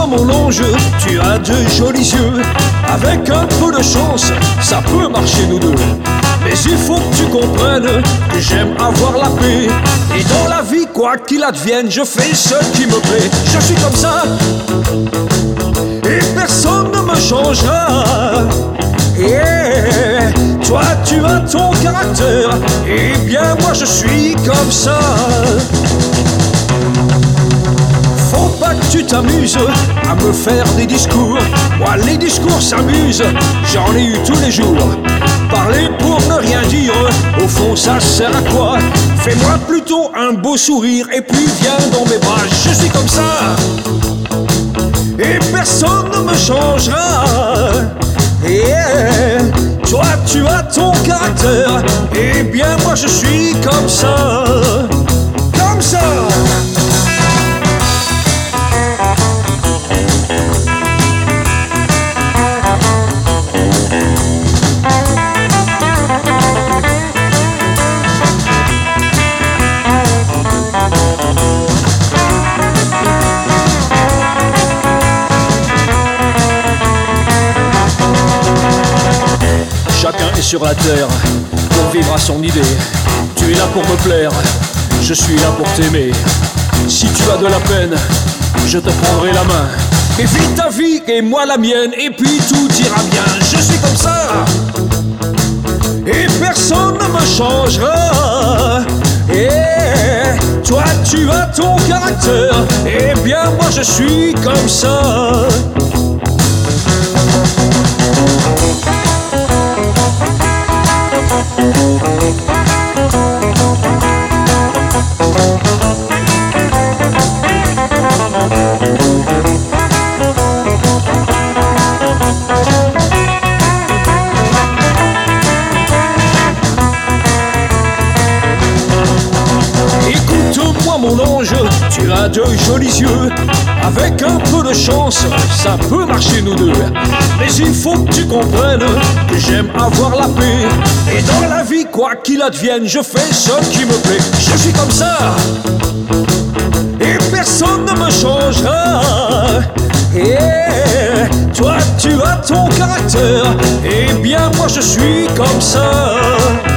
mon ange, tu as de jolis yeux. Avec un peu de chance, ça peut marcher nous deux. Mais il faut que tu comprennes que j'aime avoir la paix. Et dans la vie, quoi qu'il advienne, je fais ce qui me plaît. Je suis comme ça, et personne ne me changera. Yeah. Toi tu as ton caractère, et bien moi je suis comme ça. Faut pas que tu t'amuses à me faire des discours. Moi les discours s'amusent, j'en ai eu tous les jours. Parler pour ne rien dire, au fond ça sert à quoi? Fais-moi plutôt un beau sourire et puis viens dans mes bras. Je suis comme ça, et personne ne me changera. Yeah. Toi tu as ton caractère, et bien moi je suis comme ça. Comme ça. Chacun est sur la terre pour vivre à son idée. Tu es là pour me plaire, je suis là pour t'aimer. Si tu as de la peine, je te prendrai la main. Et vis ta vie et moi la mienne, et puis tout ira bien. Je suis comme ça, et personne ne me changera. Et toi tu as ton caractère, et bien moi je suis comme ça. Écoute-moi mon ange, tu as de jolis yeux. Avec un peu de chance, ça peut marcher nous deux. Mais il faut que tu comprennes que j'aime avoir la paix. Et dans la vie, quoi qu'il advienne, je fais ce qui me plaît. Je suis comme ça, et personne ne me changera. Yeah. Toi tu as ton caractère, et bien moi je suis comme ça.